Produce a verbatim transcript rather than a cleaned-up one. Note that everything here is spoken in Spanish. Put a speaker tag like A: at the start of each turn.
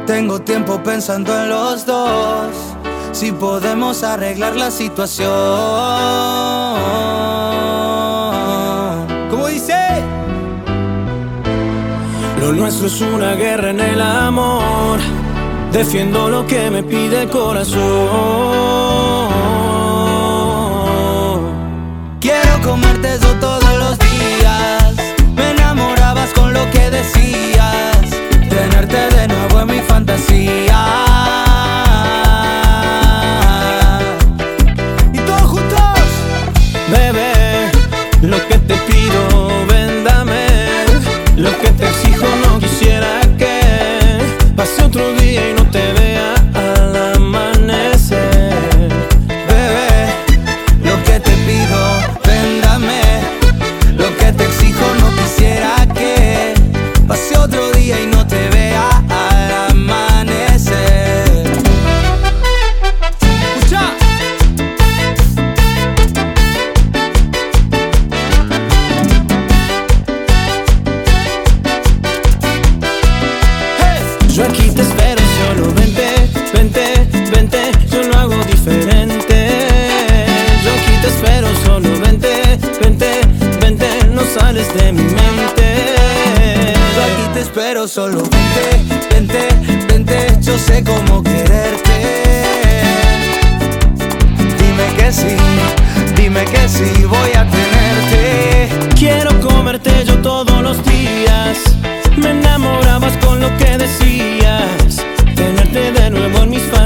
A: Tengo tiempo pensando en los dos, si podemos arreglar la situación. ¿Cómo dice?
B: Lo nuestro es una guerra en el amor. Defiendo lo que me pide el corazón.
A: Quiero comerte eso todos los días. Me enamorabas con lo que decías. Tenerte de nuevo en mi fantasía. Y todos juntos.
B: Bebé, lo que te pido, ven, dame. Lo que te exijo, no quisiera que pase otro día y no te vea al amanecer.
A: Bebé, lo que te pido, ven, dame. Lo que te exijo, no quisiera que pase otro día y no te vea al amanecer. Escucha.
B: Yo aquí te espero, solo vente, vente, vente, yo lo hago diferente. Yo aquí te espero, solo vente, vente, vente, no sales de mi mente.
A: Yo aquí te espero, solo vente, vente, vente, yo sé cómo quererte. Dime que sí, dime que sí, voy a tenerte.
B: Quiero comerte yo todos los días. Me enamorabas con lo que decías. Tenerte de nuevo en mis